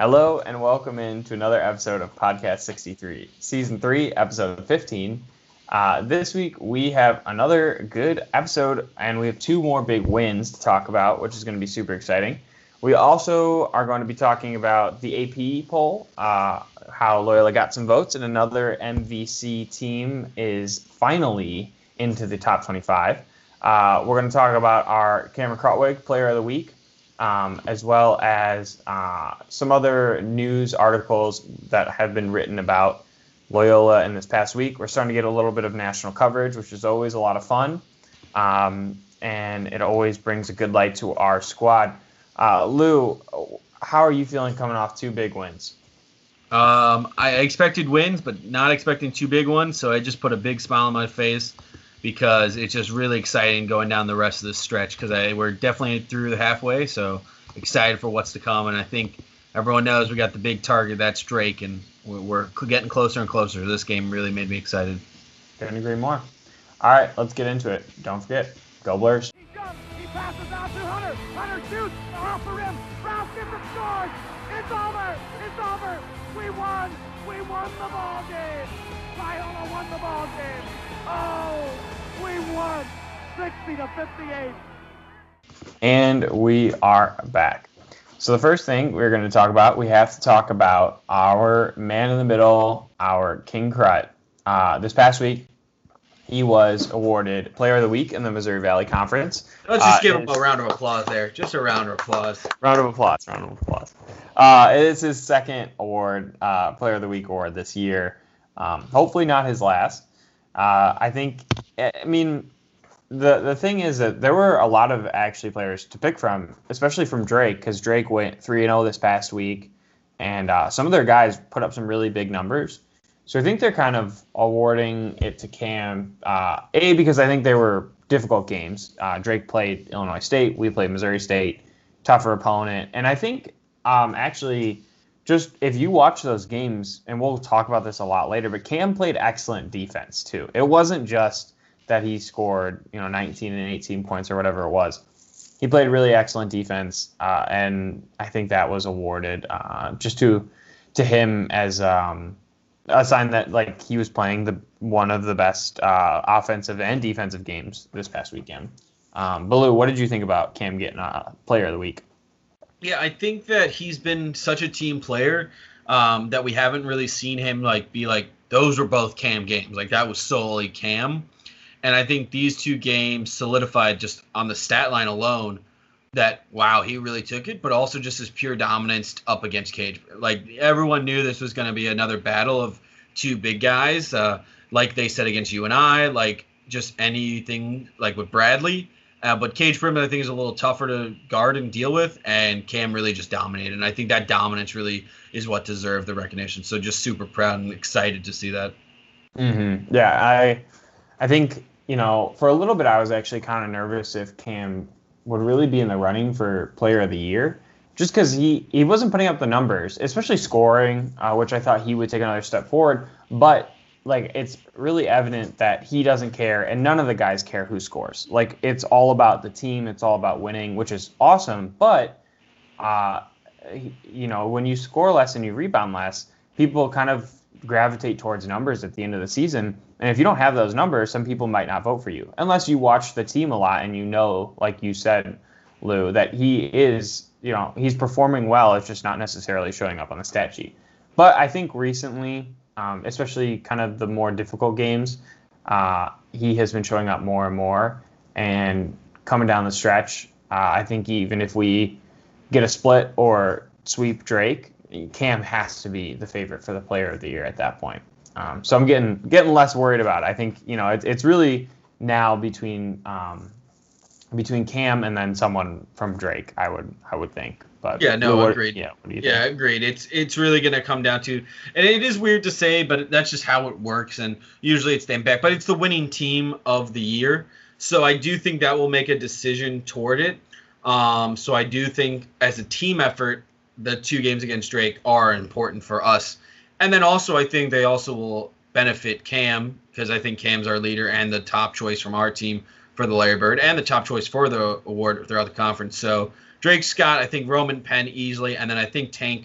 Hello and welcome into another episode of Podcast 63, Season 3, Episode 15. This week we have another good episode and we have two more big wins to talk about, which is going to be super exciting. We also are going to be talking about the AP poll, how Loyola got some votes, and another MVC team is finally into the top 25. We're going to talk about our Cameron Krutwig Player of the Week, as well as some other news articles that have been written about Loyola in this past week. We're starting to get a little bit of national coverage, which is always a lot of fun, and it always brings a good light to our squad. Lou, how are you feeling coming off two big wins? I expected wins, but not expecting two big ones, so I just put a big smile on my face because it's just really exciting going down the rest of this stretch because we're definitely through the halfway, so excited for what's to come. And I think everyone knows we got the big target, that's Drake, and we're getting closer and closer. This game really made me excited. Couldn't agree more. All right, let's get into it. Don't forget, go Blurs. He jumps, he passes out to Hunter. Hunter shoots off the rim. Rouse gets it, scores. It's over. It's over. We won. We won the ball game. Loyola won the ball game. Oh, we won 60-58. And we are back. So the first thing we're going to talk about, we have to talk about our man in the middle, our King Krut. This past week, he was awarded Player of the Week in the Missouri Valley Conference. Let's just give him a round of applause there. Just a round of applause. Round of applause. It is his second award, Player of the Week award this year. Hopefully not his last. The thing is that there were a lot of actually players to pick from, especially from Drake, because Drake went 3-0 this past week, and some of their guys put up some really big numbers. So I think they're kind of awarding it to Cam, because I think they were difficult games. Drake played Illinois State, we played Missouri State, tougher opponent, and I think actually just if you watch those games, and we'll talk about this a lot later, but Cam played excellent defense too. It wasn't just that he scored 19 and 18 points or whatever it was. He played really excellent defense, and I think that was awarded just to him as a sign that like he was playing one of the best offensive and defensive games this past weekend. Baloo, what did you think about Cam getting Player of the Week? Yeah, I think that he's been such a team player that we haven't really seen him be like, those were both Cam games. Like, that was solely Cam. And I think these two games solidified just on the stat line alone that, wow, he really took it, but also just his pure dominance up against Cage. Like, everyone knew this was going to be another battle of two big guys, like they said against UNI, like just anything like with Bradley. But Cage Primmett, I think, is a little tougher to guard and deal with, and Cam really just dominated. And I think that dominance really is what deserved the recognition. So just super proud and excited to see that. Mm-hmm. Yeah, I think, for a little bit I was actually kind of nervous if Cam would really be in the running for Player of the Year, just because he wasn't putting up the numbers, especially scoring, which I thought he would take another step forward. But it's really evident that he doesn't care, and none of the guys care who scores. Like, it's all about the team. It's all about winning, which is awesome. But, when you score less and you rebound less, people kind of gravitate towards numbers at the end of the season. And if you don't have those numbers, some people might not vote for you, unless you watch the team a lot and like you said, Lou, that he is, he's performing well. It's just not necessarily showing up on the stat sheet. But I think recently, especially kind of the more difficult games, he has been showing up more and more. And coming down the stretch, I think even if we get a split or sweep Drake, Cam has to be the favorite for the Player of the Year at that point. So I'm getting less worried about it. I think it's really now between Cam and then someone from Drake. I would think. But yeah, no, agreed. Yeah, what do you think? think? Agreed. It's really going to come down to, and it is weird to say, but that's just how it works. And usually it's them back, but it's the winning team of the year. So I do think that will make a decision toward it. So I do think as a team effort, the two games against Drake are important for us. And then also I think they also will benefit Cam, because I think Cam's our leader and the top choice from our team for the Larry Bird and the top choice for the award throughout the conference. So Drake, Scott, I think Roman, Penn easily, and then I think Tank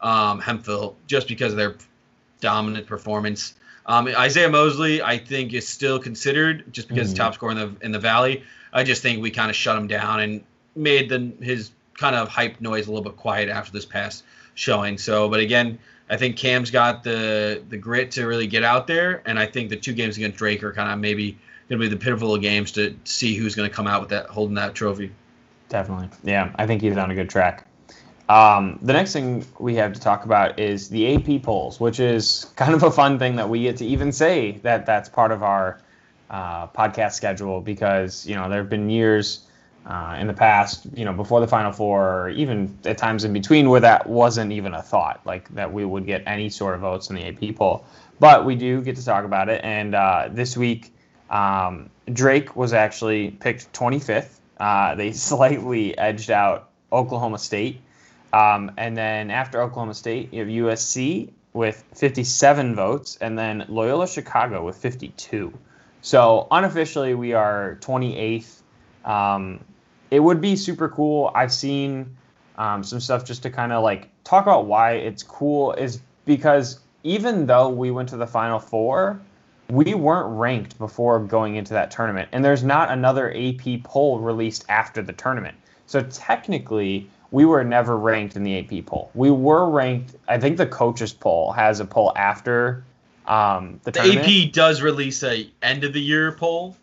Hemphill, just because of their dominant performance. Isaiah Mosley, I think, is still considered just because he's top scorer in the Valley. I just think we kind of shut him down and made his kind of hype noise a little bit quiet after this past showing. So, but again, I think Cam's got the grit to really get out there, and I think the 2 games against Drake are kind of maybe going to be the pivotal games to see who's going to come out with that, holding that trophy. Definitely. Yeah, I think he's on a good track. The next thing we have to talk about is the AP polls, which is kind of a fun thing that we get to even say that that's part of our podcast schedule, because, there have been years in the past, before the Final Four, or even at times in between, where that wasn't even a thought, like that we would get any sort of votes in the AP poll. But we do get to talk about it. And this week, Drake was actually picked 25th. They slightly edged out Oklahoma State. And then after Oklahoma State, you have USC with 57 votes, and then Loyola Chicago with 52. So unofficially, we are 28th. It would be super cool. I've seen some stuff just to kind of like talk about why it's cool, is because even though we went to the Final Four, we weren't ranked before going into that tournament. And there's not another AP poll released after the tournament. So technically, we were never ranked in the AP poll. We were ranked, I think the coaches poll has a poll after the tournament. AP does release a end of the year poll,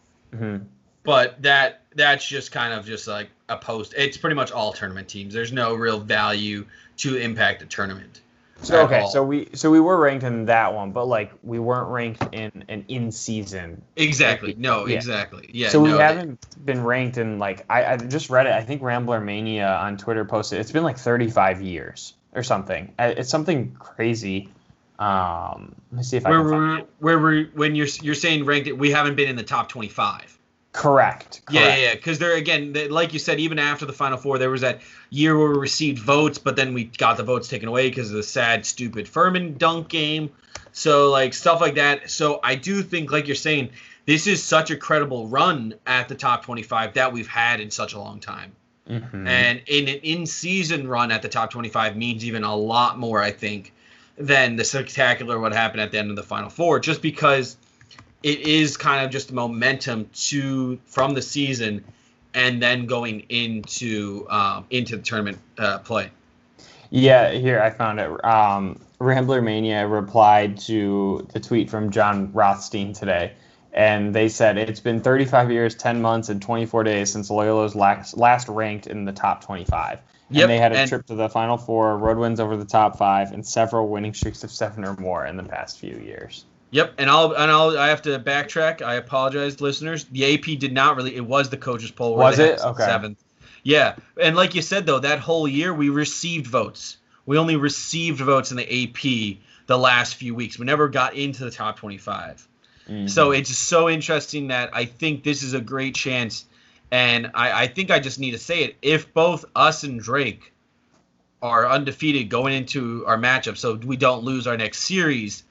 but that's just kind of just like a post. It's pretty much all tournament teams. There's no real value to impact the tournament. So okay, so we were ranked in that one, but like we weren't ranked in an in-season. Exactly. No, yeah. Exactly. Yeah. So we haven't been ranked in, like, I just read it. I think Rambler Mania on Twitter posted it's been like 35 years or something. It's something crazy. Let me see if I can find it. When you're saying ranked, we haven't been in the top 25. Correct. Yeah. Because like you said, even after the Final Four, there was that year where we received votes, but then we got the votes taken away because of the sad, stupid Furman dunk game. So, like, stuff like that. So I do think, like you're saying, this is such a credible run at the top 25 that we've had in such a long time. And in an in-season run at the top 25 means even a lot more, I think, than the spectacular what happened at the end of the Final Four, just because it is kind of just momentum from the season and then going into the tournament play. Yeah, here I found it. Rambler Mania replied to the tweet from John Rothstein today, and they said it's been 35 years, 10 months, and 24 days since Loyola's last ranked in the top 25. Yep, and they had a trip to the Final Four, road wins over the top 5, and several winning streaks of 7 or more in the past few years. Yep, and I have to backtrack. I apologize, listeners. The AP did not really. It was the coaches poll. Was it? Okay. 7th. Yeah, and like you said though, that whole year we received votes. We only received votes in the AP the last few weeks. We never got into the top 25. So it's so interesting that I think this is a great chance, and I think I just need to say it. If both us and Drake are undefeated going into our matchup, so we don't lose our next series.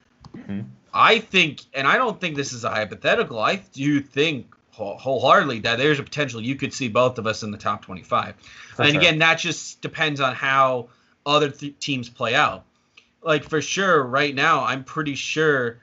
I think, and I don't think this is a hypothetical, I do think wholeheartedly that there's a potential you could see both of us in the top 25. Again, that just depends on how other teams play out. Like, for sure, right now, I'm pretty sure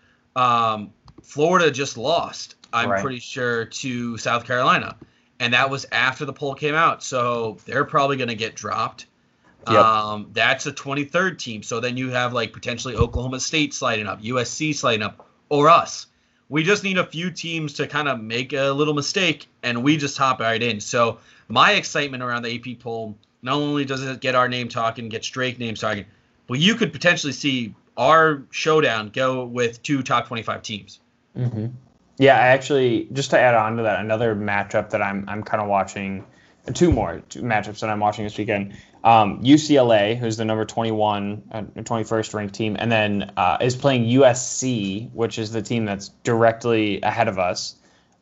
Florida just lost, pretty sure, to South Carolina. And that was after the poll came out. So they're probably going to get dropped. Yep. That's a 23rd team. So then you have like potentially Oklahoma State sliding up, USC sliding up, or us. We just need a few teams to kind of make a little mistake, and we just hop right in. So my excitement around the AP poll, not only does it get our name talking, get Drake names talking, but you could potentially see our showdown go with 2 top 25 teams. Yeah, I actually, just to add on to that, another matchup that I'm kind of watching, two matchups that I'm watching this weekend. UCLA, who's the number 21st ranked team, and then is playing USC, which is the team that's directly ahead of us.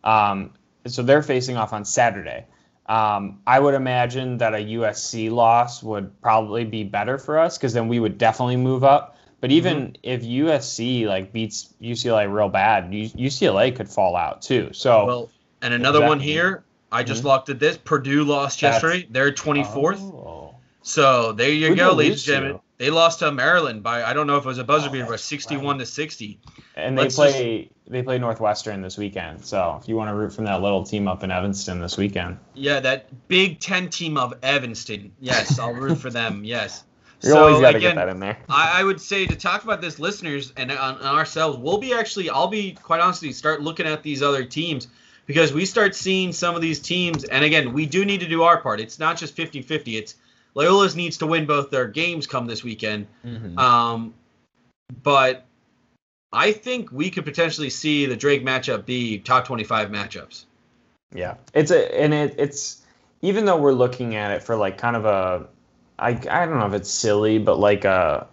So they're facing off on Saturday. I would imagine that a USC loss would probably be better for us, because then we would definitely move up. But even if USC like beats UCLA real bad, UCLA could fall out too. So, and another one here, I just looked at this. Purdue lost yesterday. They're 24th. So there you go, ladies and gentlemen. They lost to Maryland by, I don't know if it was a buzzer beater, but 61-60. And they play Northwestern this weekend. So if you want to root from that little team up in Evanston this weekend. Yeah, that Big Ten team of Evanston. Yes, I'll root for them. Yes. You always got to get that in there. I would say to talk about this, listeners and ourselves, I'll be quite honestly start looking at these other teams because we start seeing some of these teams. And again, we do need to do our part. It's not just 50-50. It's Loyola's needs to win both their games come this weekend. Mm-hmm. But I think we could potentially see the Drake matchup be top 25 matchups. Yeah, it's even though we're looking at it for like kind of a, I don't know if it's silly, but like a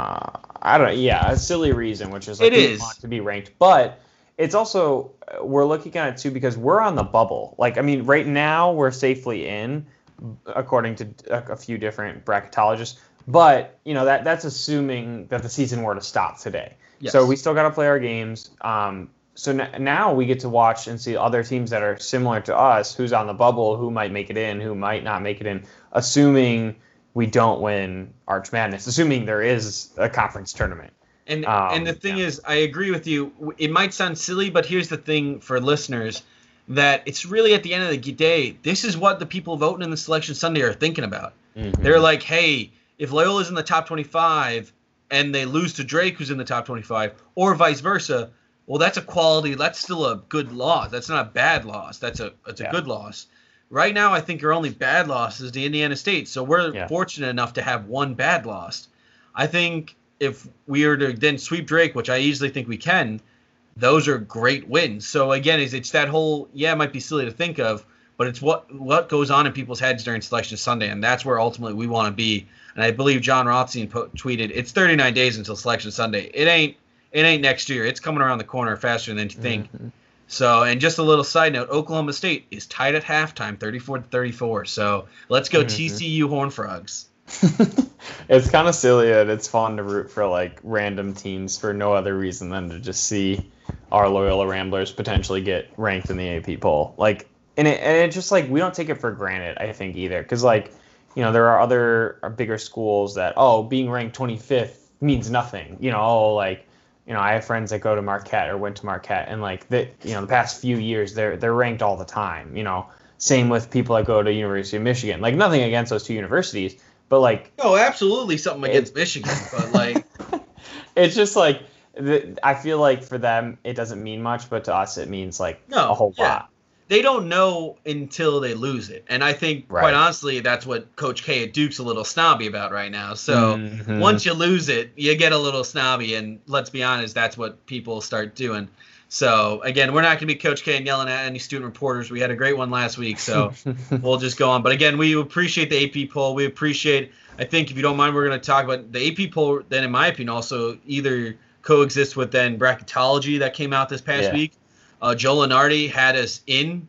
silly reason, which is like we want to be ranked, but it's also we're looking at it too because we're on the bubble. Like I mean, right now we're safely in, according to a few different bracketologists, but you know that's assuming that the season were to stop today. Yes. So we still got to play our games. So now we get to watch and see other teams that are similar to us, who's on the bubble, who might make it in, who might not make it in, assuming we don't win Arch Madness, assuming there is a conference tournament. And the thing is, I agree with you. It might sound silly, but here's the thing for listeners, that it's really at the end of the day, this is what the people voting in the Selection Sunday are thinking about. Mm-hmm. They're like, hey, if Loyola's in the top 25 and they lose to Drake, who's in the top 25, or vice versa, well, that's still a good loss. That's not a bad loss. That's a good loss. Right now, I think our only bad loss is the Indiana State. So we're fortunate enough to have one bad loss. I think if we are to then sweep Drake, which I easily think we can, those are great wins. So again, it's that whole, it might be silly to think of, but it's what goes on in people's heads during Selection Sunday, and that's where ultimately we want to be. And I believe John Rothstein tweeted, it's 39 days until Selection Sunday. It ain't next year. It's coming around the corner faster than you think. Mm-hmm. So, and just a little side note, Oklahoma State is tied at halftime, 34-34. So let's go TCU Horned Frogs. It's kind of silly and it's fun to root for like random teams for no other reason than to just see our Loyola Ramblers potentially get ranked in the AP poll. Like, and it just like, we don't take it for granted, I think, either. Because like, you know, there are other bigger schools that, being ranked 25th means nothing. You know, I have friends that go to Marquette or went to Marquette, and like the past few years they're ranked all the time. You know, same with people that go to University of Michigan. Like nothing against those two universities, but like absolutely something against Michigan, but like it's just like I feel like for them it doesn't mean much, but to us it means like a whole lot. They don't know until they lose it. And I think, quite honestly, that's what Coach K at Duke's a little snobby about right now. So once you lose it, you get a little snobby. And let's be honest, that's what people start doing. So, again, we're not going to be Coach K and yelling at any student reporters. We had a great one last week, so we'll just go on. But, again, we appreciate the AP poll. We appreciate, I think, if you don't mind, we're going to talk about the AP poll, then, in my opinion, also either coexists with then bracketology that came out this past week. Joe Lunardi had us in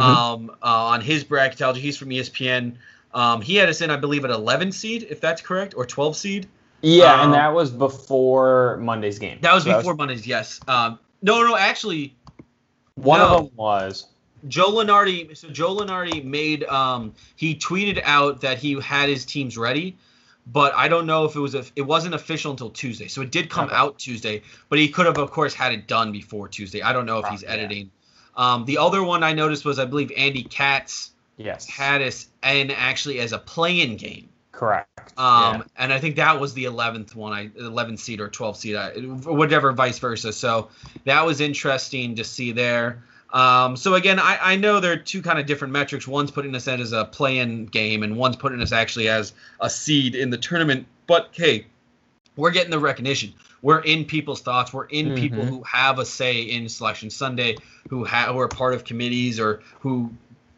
on his bracketology. He's from ESPN. He had us in, I believe, at 11 seed, if that's correct, or 12 seed. Yeah, and that was before Monday's game. That was before Monday's, yes. No, actually. One of them was. Joe Lunardi. So Joe Lunardi made he tweeted out that he had his teams ready. But I don't know if it wasn't official until Tuesday. So it did come out Tuesday, but he could have, of course, had it done before Tuesday. I don't know if he's editing. The other one I noticed was, I believe, Andy Katz had us in actually as a play-in game. Correct. And I think that was the 11th one, 11th seed or 12th seed, whatever, vice versa. So that was interesting to see there. So again, I know there are two kind of different metrics. One's putting us as a play-in game, and one's putting us actually as a seed in the tournament. But hey, we're getting the recognition. We're in people's thoughts. We're in people who have a say in Selection Sunday, who are part of committees or who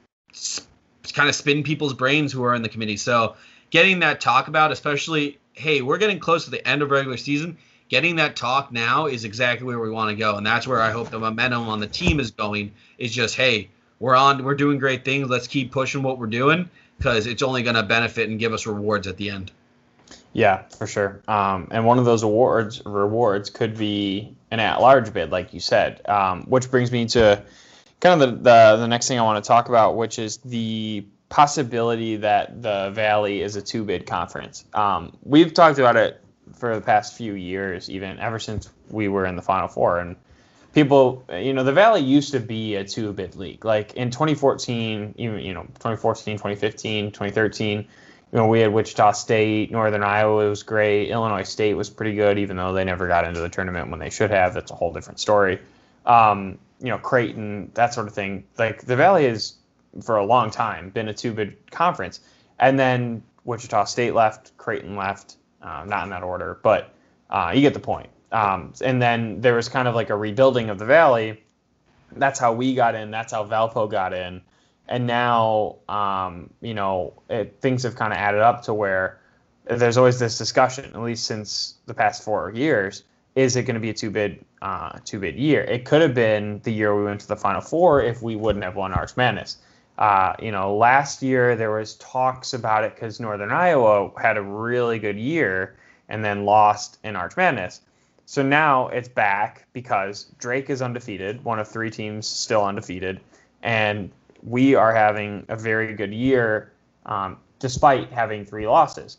kind of spin people's brains who are in the committee. So getting that talk about, especially, hey, we're getting close to the end of regular season. Getting that talk now is exactly where we want to go, and that's where I hope the momentum on the team is going. Is just, hey, we're doing great things. Let's keep pushing what we're doing because it's only going to benefit and give us rewards at the end. Yeah, for sure. And one of those rewards could be an at-large bid, like you said, which brings me to kind of the next thing I want to talk about, which is the possibility that the Valley is a two-bid conference. We've talked about it for the past few years, even ever since we were in the Final Four. And people, the Valley used to be a two-bid league. Like in 2014, even 2014, 2015, 2013, we had Wichita State, Northern Iowa was great, Illinois State was pretty good, even though they never got into the tournament when they should have. That's a whole different story. Creighton, that sort of thing. Like the Valley has, for a long time, been a two-bid conference. And then Wichita State left, Creighton left, not in that order, but you get the point. And then there was kind of like a rebuilding of the Valley. That's how we got in. That's how Valpo got in. And now, things have kind of added up to where there's always this discussion, at least since the past 4 years, is it going to be a two-bid year? It could have been the year we went to the Final Four if we wouldn't have won Arch Madness. Last year there was talks about it because Northern Iowa had a really good year and then lost in Arch Madness. So now it's back because Drake is undefeated, one of 3 teams still undefeated, and we are having a very good year despite having 3 losses.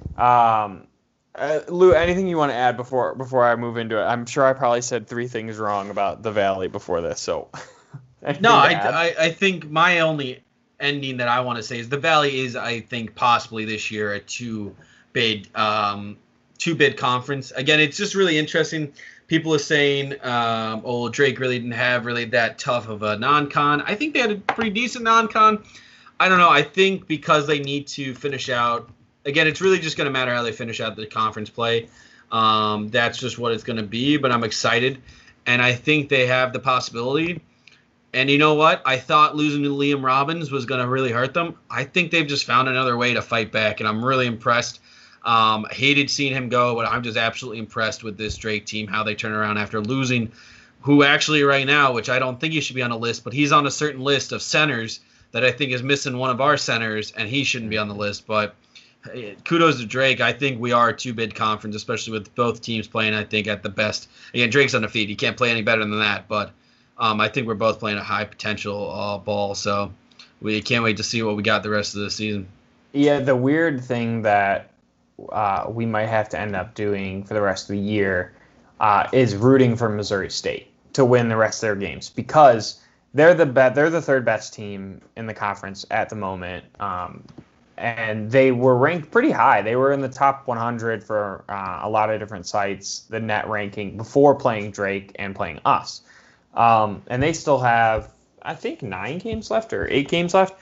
Lou, anything you want to add before I move into it? I'm sure I probably said 3 things wrong about the Valley before this, so... No, I think my only ending that I want to say is the Valley is, I think, possibly this year a two-bid conference. Again, it's just really interesting. People are saying, Drake really didn't have really that tough of a non-con. I think they had a pretty decent non-con. I don't know. I think because they need to finish out, again, it's really just going to matter how they finish out the conference play. That's just what it's going to be, but I'm excited. And I think they have the possibility. And you know what? I thought losing to Liam Robbins was going to really hurt them. I think they've just found another way to fight back, and I'm really impressed. Hated seeing him go, but I'm just absolutely impressed with this Drake team, how they turn around after losing, who actually right now, which I don't think he should be on a list, but he's on a certain list of centers that I think is missing one of our centers, and he shouldn't be on the list. But kudos to Drake. I think we are a two-bid conference, especially with both teams playing, I think, at the best. Again, Drake's undefeated. He can't play any better than that, but I think we're both playing a high-potential ball, so we can't wait to see what we got the rest of the season. Yeah, the weird thing that we might have to end up doing for the rest of the year is rooting for Missouri State to win the rest of their games, because they're the third best team in the conference at the moment, and they were ranked pretty high. They were in the top 100 for a lot of different sites, the net ranking, before playing Drake and playing us. And they still have, I think, 9 games left or 8 games left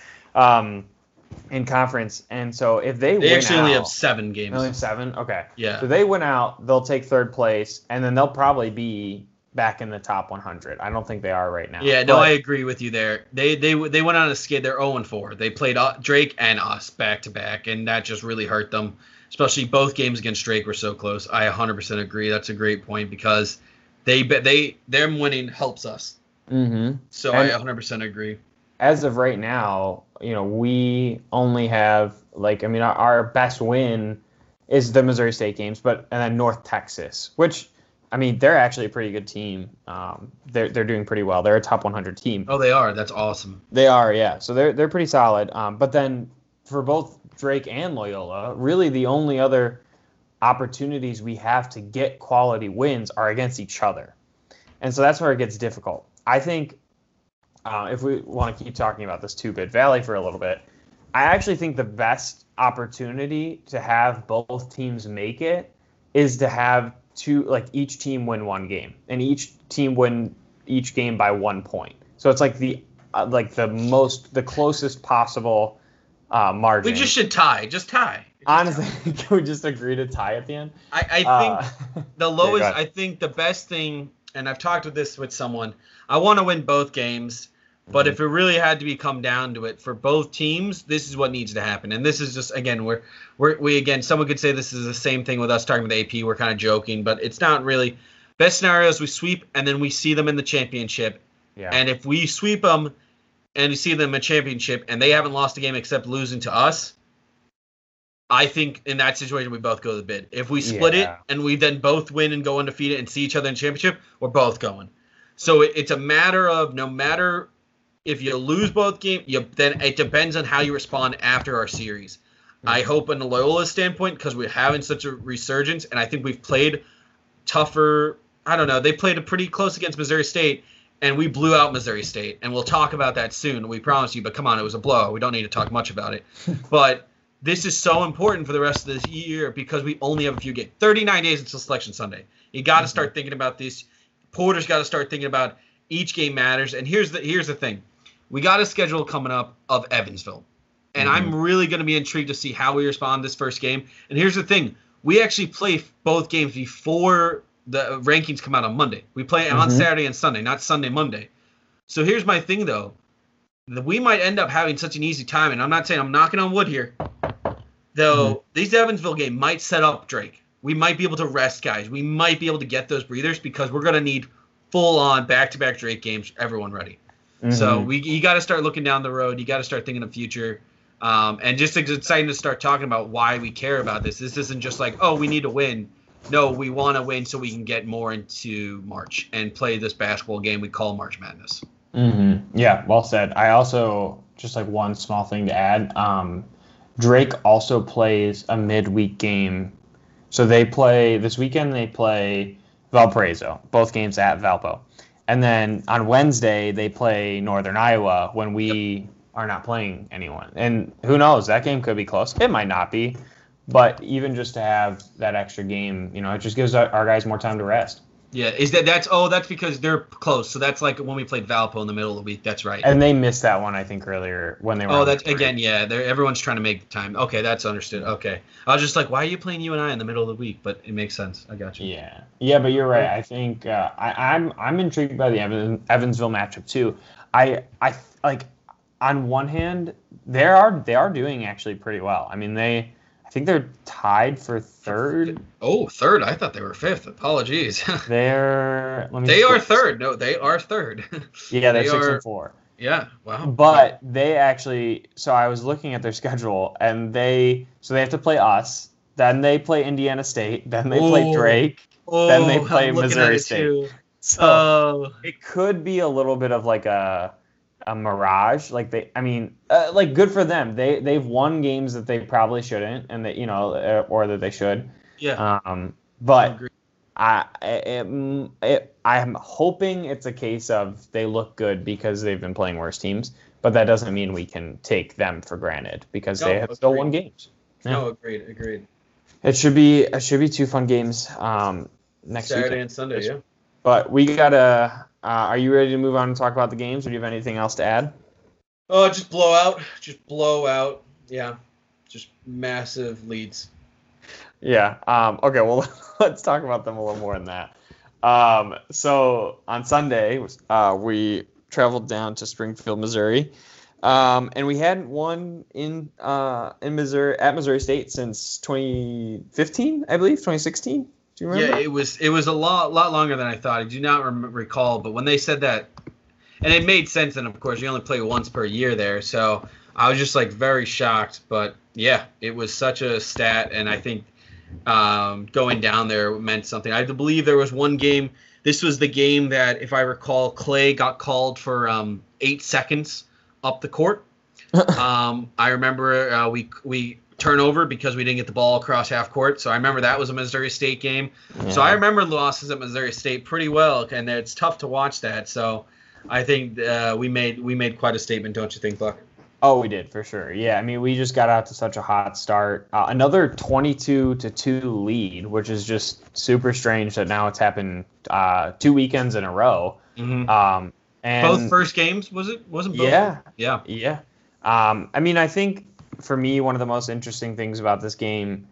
in conference. And so if they win actually out, only have 7 games. Only have 7? Okay. Yeah. So they win out, they'll take third place, and then they'll probably be back in the top 100. I don't think they are right now. Yeah, no, I agree with you there. They went on a skid. They're 0-4. They played Drake and us back to back, and that just really hurt them. Especially both games against Drake were so close. I 100% agree. That's a great point, because them winning helps us. Mm-hmm. So I 100% agree. As of right now, we only have our best win is the Missouri State games, and then North Texas, which, they're actually a pretty good team. They're doing pretty well. They're a top 100 team. Oh, they are. That's awesome. They are, yeah. So they're pretty solid. But then for both Drake and Loyola, really the only other opportunities we have to get quality wins are against each other. And so that's where it gets difficult. I think if we want to keep talking about this two-bid Valley for a little bit, I actually think the best opportunity to have both teams make it is to have each team win one game, and each team win each game by 1 point. So it's like the closest possible margin. We just should tie. Just tie. Honestly, can we just agree to tie at the end? I think the lowest, I think the best thing, and I've talked with someone, I want to win both games, but if it really had to come down to it for both teams, this is what needs to happen. And this is just, again, someone could say this is the same thing with us talking with AP. We're kind of joking, but it's not really. Best scenario is we sweep, and then we see them in the championship. Yeah. And if we sweep them and we see them in a championship and they haven't lost a game except losing to us, I think in that situation we both go to the bid. If we split it and we then both win and go undefeated and see each other in championship, we're both going. So it's a matter of, no matter If you lose both games, then it depends on how you respond after our series. I hope in the Loyola standpoint, because we're having such a resurgence, and I think we've played tougher. I don't know. They played a pretty close against Missouri State, and we blew out Missouri State. And we'll talk about that soon. We promise you. But come on, it was a blowout. We don't need to talk much about it. But this is so important for the rest of this year because we only have a few games. 39 days until Selection Sunday. You got to start thinking about this. Porter's got to start thinking about each game matters. And here's the thing. We got a schedule coming up of Evansville. And I'm really going to be intrigued to see how we respond this first game. And here's the thing. We actually play both games before the rankings come out on Monday. We play on Saturday and Sunday, not Sunday, Monday. So here's my thing, though. We might end up having such an easy time. And I'm not saying I'm knocking on wood here. Though these Evansville game might set up Drake. We might be able to rest guys. We might be able to get those breathers because we're going to need full-on back-to-back Drake games, everyone ready. So you got to start looking down the road. You got to start thinking of future. And just it's exciting to start talking about why we care about this. This isn't just like, oh, we need to win. No, we want to win so we can get more into March and play this basketball game we call March Madness. Yeah, well said. I also, just like one small thing to add, Drake also plays a midweek game. So they play, this weekend they play Valparaiso, both games at Valpo. And then on Wednesday they play Northern Iowa when we are not playing anyone. And who knows, that game could be close. It might not be. But even just to have that extra game, it just gives our guys more time to rest. Yeah, that's because they're close. So that's like when we played Valpo in the middle of the week. That's right. And they missed that one, I think, earlier when they were. Oh, that's again, yeah. Everyone's trying to make time. Okay, that's understood. Okay, I was just like, why are you playing UNI in the middle of the week? But it makes sense. I got you. Yeah, but you're right. I think I'm intrigued by the Evansville matchup too. I like on one hand they are doing actually pretty well. I mean I think they're tied for third. Oh, third. I thought they were fifth. Apologies. They are third. No, they are third. Yeah, they're 6-4. Yeah, wow. But they actually, so I was looking at their schedule, and they have to play us, then they play Indiana State, then they play Drake, then they play Missouri State. Too. So it could be a little bit of like a mirage. Like like good for them. They've won games that they probably shouldn't, and that or that they should. Yeah. But I'm hoping it's a case of they look good because they've been playing worse teams, but that doesn't mean we can take them for granted because they have still won games. Yeah. No, agreed. It should be 2 fun games next Saturday and Sunday. Yeah. But we gotta. Are you ready to move on and talk about the games, or do you have anything else to add? Oh, just blow out. Yeah, just massive leads. Yeah. Okay. Well, let's talk about them a little more than that. So on Sunday, we traveled down to Springfield, Missouri, and we hadn't won in Missouri at Missouri State since 2015, I believe, 2016. Do you remember? Yeah, it was a lot longer than I thought. I do not recall, but when they said that, and it made sense. And of course, you only play once per year there, so I was just like very shocked. But yeah, it was such a stat, and I think going down there meant something. I believe there was one game. This was the game that, if I recall, Clay got called for 8 seconds up the court. I remember we turnover because we didn't get the ball across half court. So I remember that was a Missouri State game. Yeah. So I remember losses at Missouri State pretty well, and it's tough to watch that. So I think we made quite a statement, don't you think, Buck? Oh, we did, for sure. Yeah, I mean, we just got out to such a hot start. Another 22-2 lead, which is just super strange that now it's happened 2 weekends in a row. Mm-hmm. And both first games, wasn't both? Yeah. I mean, I think for me, one of the most interesting things about this game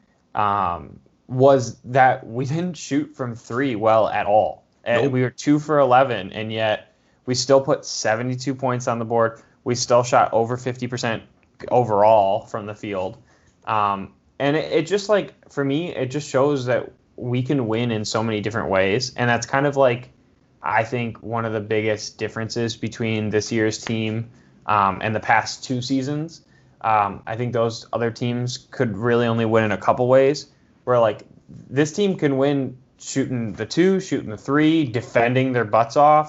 was that we didn't shoot from three well at all. And Nope. We were 2 for 11, and yet we still put 72 points on the board. We still shot over 50% overall from the field. And it just, like, for me, it just shows that we can win in so many different ways. And that's kind of like, I think, one of the biggest differences between this year's team and the past 2 seasons. I think those other teams could really only win in a couple ways, where, like, this team can win shooting the 2, shooting the 3, defending their butts off.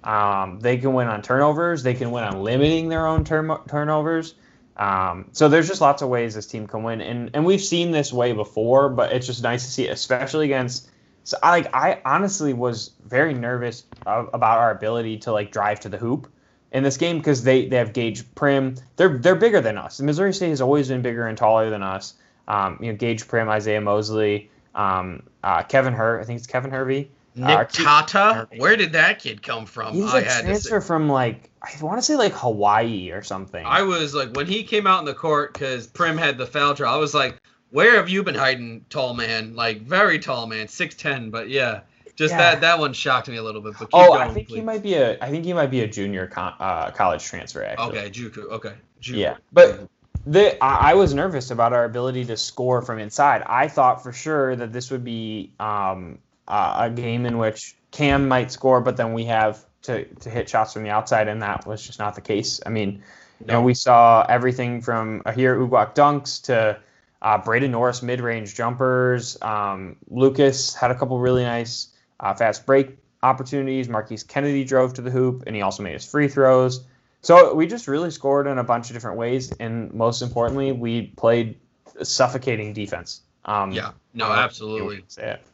They can win on turnovers. They can win on limiting their own turnovers. So there's just lots of ways this team can win, and we've seen this way before, but it's just nice to see, especially against. So I honestly was very nervous about our ability to like drive to the hoop in this game because they have Gage Prim. They're bigger than us. Missouri State has always been bigger and taller than us. Gage Prim, Isaiah Mosley, Kevin I think it's Kevin Hervey. Nick Tata? Where did that kid come from? He's a transfer from I want to say Hawaii or something. I was like, when he came out in the court because Prim had the foul draw, I was like, where have you been hiding, tall man? Like, very tall man, 6'10", but yeah. That one shocked me a little bit. But I think he might be a junior college transfer, actually. Okay, JUCO. Okay. JUCO. Yeah, but I was nervous about our ability to score from inside. I thought for sure that this would be a game in which Cam might score, but then we have to hit shots from the outside, and that was just not the case. I mean, we saw everything from Ahir Ugwak dunks to Braden Norris mid-range jumpers. Lucas had a couple really nice fast break opportunities. Marquise Kennedy drove to the hoop, and he also made his free throws. So we just really scored in a bunch of different ways, and most importantly, we played suffocating defense. Absolutely.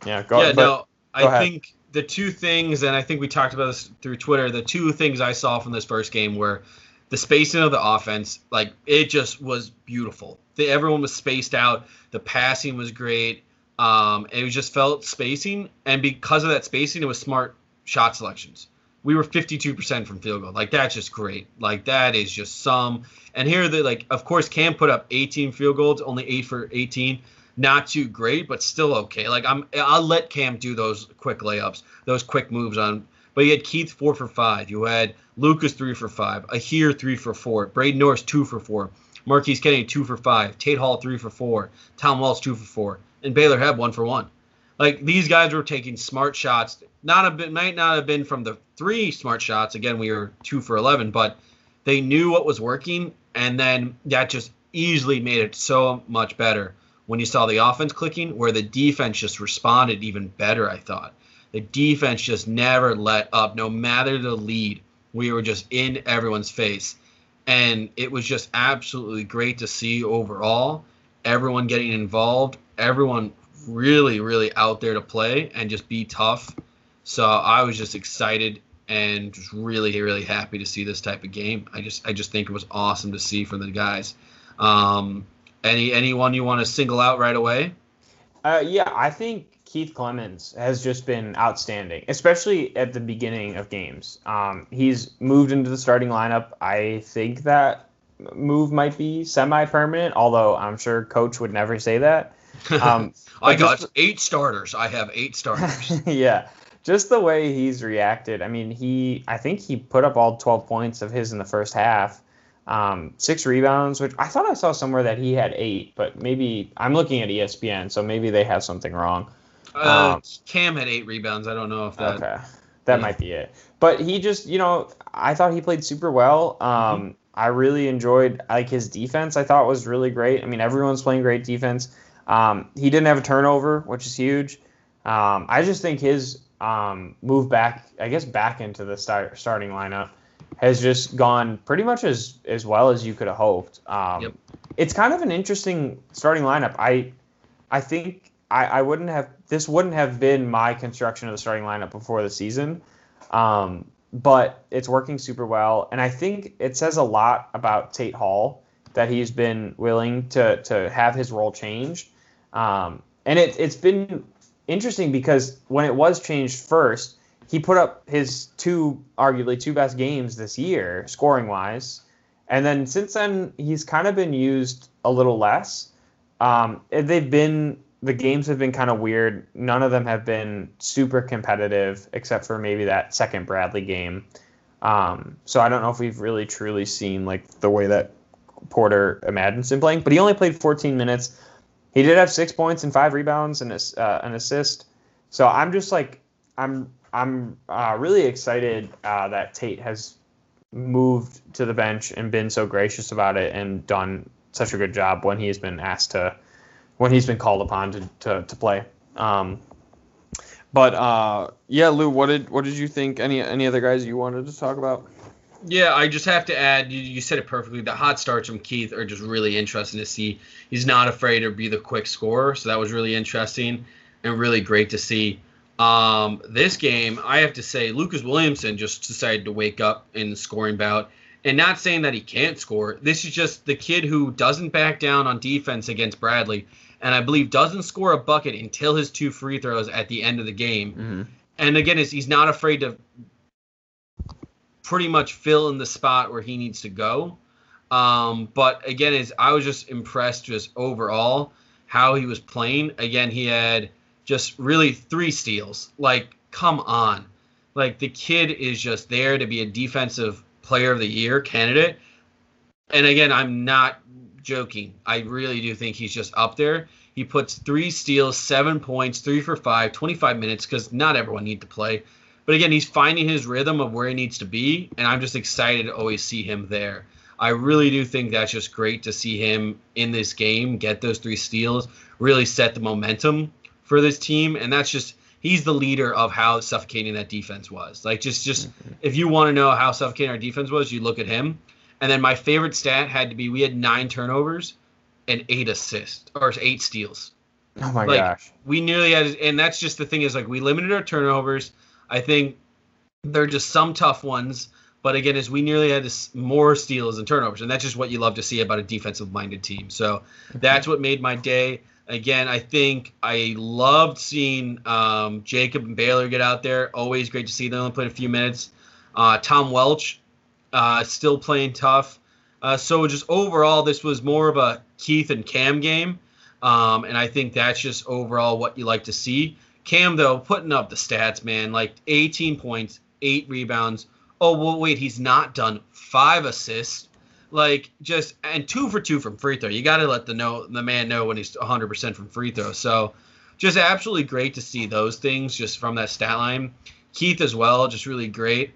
I think the two things, and I think we talked about this through Twitter, the two things I saw from this first game were the spacing of the offense. Like, it just was beautiful. Everyone was spaced out. The passing was great. It just felt spacing, and because of that spacing, it was smart shot selections. We were 52% from field goal. Like, that's just great. Like, that is just some. And here, of course, Cam put up 18 field goals, only 8 for 18. Not too great, but still okay. Like, I'll let Cam do those quick layups, those quick moves on. But you had Keith 4 for 5. You had Lucas 3 for 5. Ahir 3 for 4. Braden Norris 2 for 4. Marquise Kennedy 2 for 5. Tate Hall 3 for 4. Tom Wells 2 for 4. And Baylor had 1 for 1. Like, these guys were taking smart shots. Might not have been from the 3 smart shots. Again, we were 2 for 11, but they knew what was working, and then that just easily made it so much better when you saw the offense clicking, where the defense just responded even better, I thought. The defense just never let up. No matter the lead, we were just in everyone's face. And it was just absolutely great to see overall. Everyone getting involved. Everyone really, really out there to play and just be tough. So I was just excited and just really, really happy to see this type of game. I just think it was awesome to see from the guys. Anyone you want to single out right away? I think Keith Clemens has just been outstanding, especially at the beginning of games. He's moved into the starting lineup. I think that move might be semi-permanent, although I'm sure Coach would never say that. I got 8 starters. I have 8 starters. Yeah, just the way he's reacted. I mean, I think he put up all 12 points of his in the first half. 6 rebounds, which I thought I saw somewhere that he had 8, but maybe I'm looking at ESPN, so maybe they have something wrong. Cam had 8 rebounds. I don't know if that. Okay, that might be it. But he just, I thought he played super well. I really enjoyed his defense. I thought was really great. I mean, everyone's playing great defense. He didn't have a turnover, which is huge. I just think his move back into the starting lineup has just gone pretty much as well as you could have hoped. Yep. It's kind of an interesting starting lineup. I think this wouldn't have been my construction of the starting lineup before the season, but it's working super well. And I think it says a lot about Tate Hall that he's been willing to have his role changed. And it's been interesting because when it was changed first, he put up his arguably two best games this year, scoring-wise. And then since then, he's kind of been used a little less. The games have been kind of weird. None of them have been super competitive, except for maybe that second Bradley game. So I don't know if we've really truly seen the way that Porter imagines him playing. But he only played 14 minutes. He did have 6 points and 5 rebounds and an assist. So I'm just I'm really excited that Tate has moved to the bench and been so gracious about it and done such a good job when he's been called upon to play. But yeah, Lou, what did you think? Any other guys you wanted to talk about? Yeah, I just have to add, you said it perfectly. The hot starts from Keith are just really interesting to see. He's not afraid to be the quick scorer, so that was really interesting and really great to see. This game, I have to say, Lucas Williamson just decided to wake up in the scoring bout. And not saying that he can't score. This is just the kid who doesn't back down on defense against Bradley, and I believe doesn't score a bucket until his 2 free throws at the end of the game. Mm-hmm. And again, he's not afraid to pretty much fill in the spot where he needs to go. But again, I was just impressed just overall how he was playing. Again, he had just really 3 steals. Like, come on. Like, the kid is just there to be a defensive player of the year candidate. And again, I'm not joking. I really do think he's just up there. He puts 3 steals, 7 points, 3 for 5, 25 minutes, because not everyone needs to play. But again, he's finding his rhythm of where he needs to be, and I'm just excited to always see him there. I really do think that's just great to see him in this game, get those 3 steals, really set the momentum for this team, and that's just he's the leader of how suffocating that defense was. Like, just if you want to know how suffocating our defense was, you look at him. And then my favorite stat had to be we had 9 turnovers and 8 assists, or 8 steals. Oh, my gosh. We nearly had, and that's just the thing is, like, we limited our turnovers. I think there are just some tough ones, but again, as we nearly had more steals and turnovers, and that's just what you love to see about a defensive-minded team. So that's what made my day. Again, I think I loved seeing Jacob and Baylor get out there. Always great to see them. Only played a few minutes. Tom Welch still playing tough. So just overall, this was more of a Keith and Cam game, and I think that's just overall what you like to see. Cam, though, putting up the stats, man, like 18 points, 8 rebounds. Oh, well, wait, he's not done 5 assists. Like, just, and 2 for 2 from free throw. You got to let the man know when he's 100% from free throw. So, just absolutely great to see those things just from that stat line. Keith as well, just really great.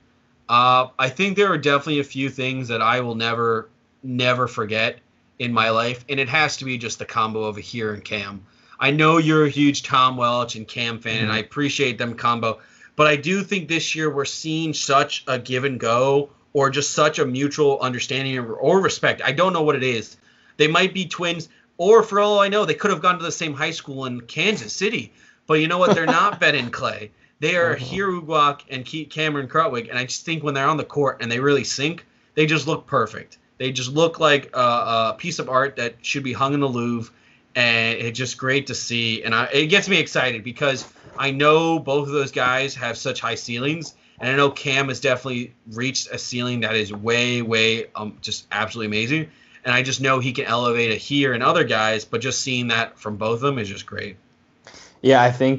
I think there are definitely a few things that I will never forget in my life, and it has to be just the combo of Ahir and Cam. I know you're a huge Tom Welch and Cam fan, and I appreciate them combo, but I do think this year we're seeing such a give and go, or just such a mutual understanding or respect. I don't know what it is. They might be twins, or for all I know, they could have gone to the same high school in Kansas City. But you know what? They're not Ben and Clay. They are Ahir Uguak and Cameron Krutwig, and I just think when they're on the court and they really sync, they just look perfect. They just look like a piece of art that should be hung in the Louvre. And it's just great to see. And it gets me excited because I know both of those guys have such high ceilings. And I know Cam has definitely reached a ceiling that is way, way just absolutely amazing. And I just know he can elevate Ahir and other guys. But just seeing that from both of them is just great. Yeah, I think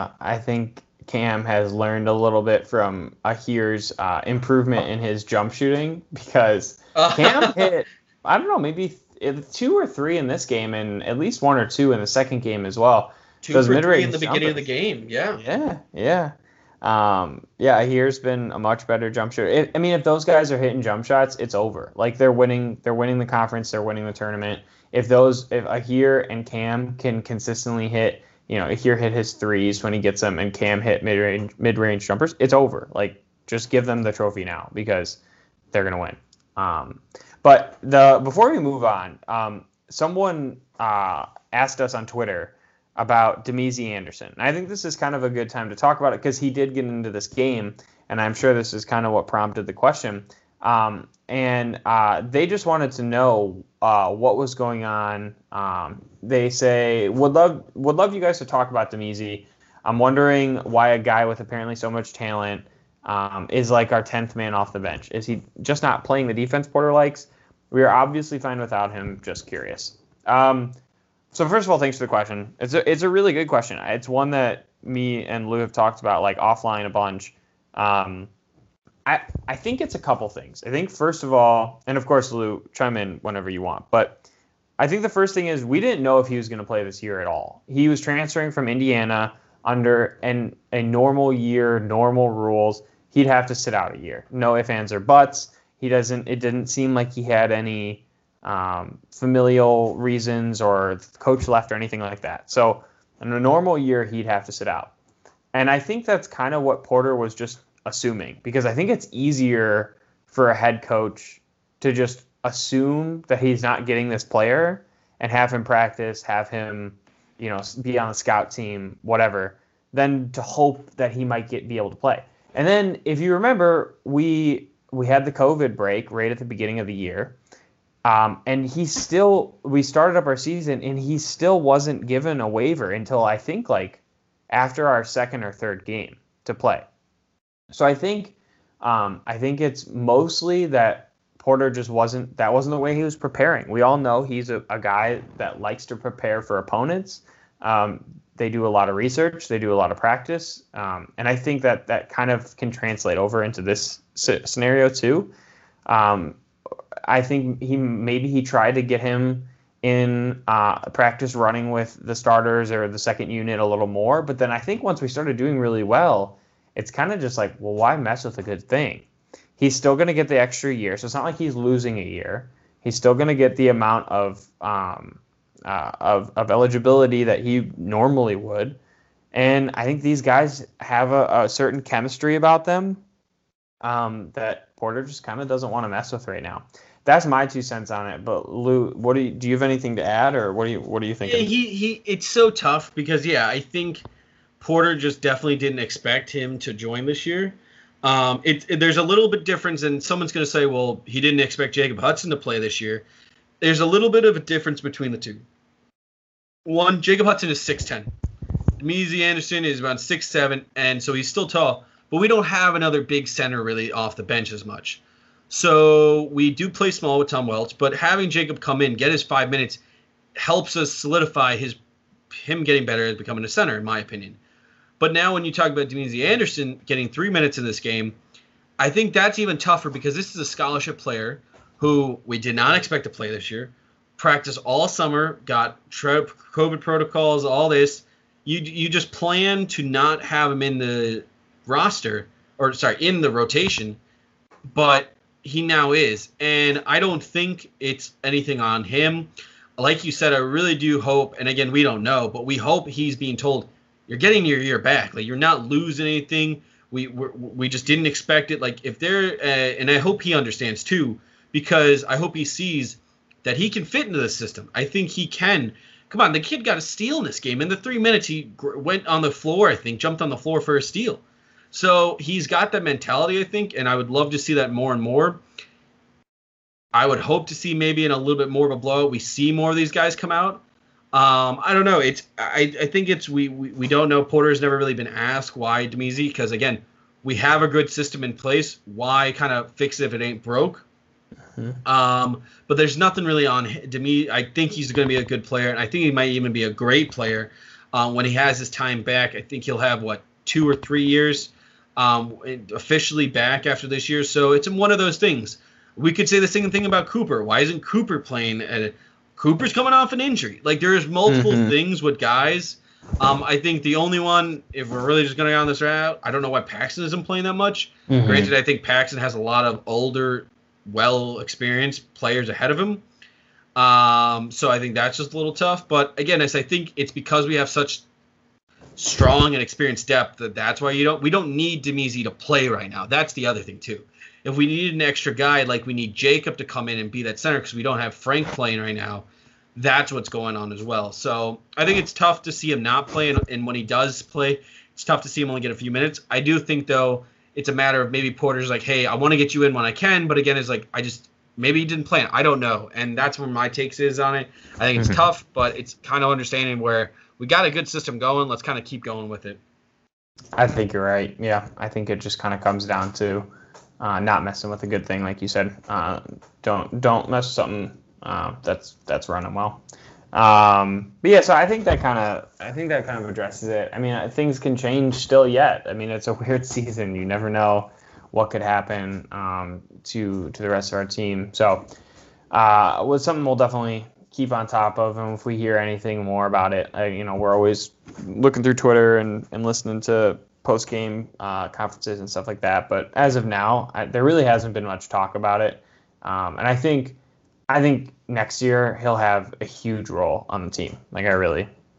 Cam has learned a little bit from Ahir's improvement in his jump shooting because Cam hit, I don't know, maybe 2 or 3 in this game, and at least 1 or 2 in the second game as well. 2 for 3 in the beginning of the game, yeah. Yeah. Ahir's been a much better jump shooter. If those guys are hitting jump shots, it's over. Like they're winning the conference, they're winning the tournament. If Ahir and Cam can consistently hit, Ahir hit his 3s when he gets them, and Cam hit mid-range jumpers, it's over. Like just give them the trophy now because they're gonna win. But before we move on, someone asked us on Twitter about Damezi Anderson. And I think this is kind of a good time to talk about it because he did get into this game, and I'm sure this is kind of what prompted the question. And they just wanted to know what was going on. They say, would love you guys to talk about Damezi. I'm wondering why a guy with apparently so much talent is like our 10th man off the bench. Is he just not playing the defense Porter likes? We are obviously fine without him. Just curious. So first of all, thanks for the question. It's a really good question. It's one that me and Lou have talked about like offline a bunch. I think it's a couple things. I think first of all, and of course Lou, chime in whenever you want, but I think the first thing is we didn't know if he was going to play this year at all. He was transferring from Indiana under a normal year, normal rules. He'd have to sit out a year. No ifs, ands, or buts. It didn't seem like he had any familial reasons or the coach left or anything like that. So in a normal year, he'd have to sit out. And I think that's kind of what Porter was just assuming, because I think it's easier for a head coach to just assume that he's not getting this player and have him practice, have him, be on the scout team, whatever, than to hope that he might be able to play. And then if you remember, we had the COVID break right at the beginning of the year. And we started up our season and he still wasn't given a waiver until I think like after our second or third game to play. So I think it's mostly that Porter just wasn't the way he was preparing. We all know he's a guy that likes to prepare for opponents. They do a lot of research, they do a lot of practice. And I think that kind of can translate over into this scenario too. I think he tried to get him in practice running with the starters or the second unit a little more. But then I think once we started doing really well, it's kind of just like, well, why mess with a good thing? He's still going to get the extra year. So it's not like he's losing a year. He's still going to get the amount of eligibility that he normally would. And I think these guys have a certain chemistry about them that Porter just kind of doesn't want to mess with right now. That's my 2 cents on it. But Lou, do you have anything to add, or what do you think? Yeah, it's so tough because I think Porter just definitely didn't expect him to join this year. There's a little bit difference, and someone's going to say, well, he didn't expect Jacob Hudson to play this year. There's a little bit of a difference between the two. One, Jacob Hudson is 6'10". Demezy Anderson is about 6'7", and so he's still tall. But we don't have another big center really off the bench as much. So we do play small with Tom Welch, but having Jacob come in, get his 5 minutes, helps us solidify him getting better at becoming a center, in my opinion. But now when you talk about Demezy Anderson getting 3 minutes in this game, I think that's even tougher because this is a scholarship player who we did not expect to play this year, practiced all summer, got COVID protocols, all this. You just plan to not have him in the in the rotation, but he now is. And I don't think it's anything on him. Like you said, I really do hope, and again, we don't know, but we hope he's being told, you're getting your year back. Like, you're not losing anything. We just didn't expect it. Like, if they're, and I hope he understands too, because I hope he sees that he can fit into the system. I think he can. Come on, the kid got a steal in this game. In the 3 minutes, he went on the floor, I think, jumped on the floor for a steal. So he's got that mentality, I think, and I would love to see that more and more. I would hope to see maybe in a little bit more of a blowout, we see more of these guys come out. I don't know. I think it's we don't know. Porter's never really been asked why Demezy, because again, we have a good system in place. Why kind of fix it if it ain't broke? Mm-hmm. But there's nothing really on Demezy. I think he's going to be a good player, and I think he might even be a great player when he has his time back. I think he'll have 2 or 3 years officially back after this year. So it's one of those things. We could say the same thing about Cooper. Why isn't Cooper playing? Cooper's coming off an injury. Like, there's multiple things with guys. I think the only one, if we're really just going to go on this route, I don't know why Paxson isn't playing that much. Mm-hmm. Granted, I think Paxson has a lot of older, well-experienced players ahead of him. So I think that's just a little tough. But again, I think it's because we have such strong and experienced depth that's why we don't need Demezy to play right now. That's the other thing too. If we needed an extra guy, like we need Jacob to come in and be that center because we don't have Frank playing right now, that's what's going on as well. So I think it's tough to see him not play, and when he does play, it's tough to see him only get a few minutes. I do think, though, it's a matter of maybe Porter's like, hey, I want to get you in when I can, but again, it's like, maybe he didn't plan. I don't know, and that's where my takes is on it. I think it's tough, but it's kind of understanding where we got a good system going. Let's kind of keep going with it. I think you're right. Yeah, I think it just kind of comes down to not messing with a good thing, like you said. Don't mess with something that's running well. But yeah, so I think that kind of addresses it. I mean, things can change still yet. I mean, it's a weird season. You never know what could happen to the rest of our team. So was something we'll definitely keep on top of, and if we hear anything more about it, we're always looking through Twitter and listening to post-game conferences and stuff like that. But as of now, there really hasn't been much talk about it. And I think next year he'll have a huge role on the team. Like, I really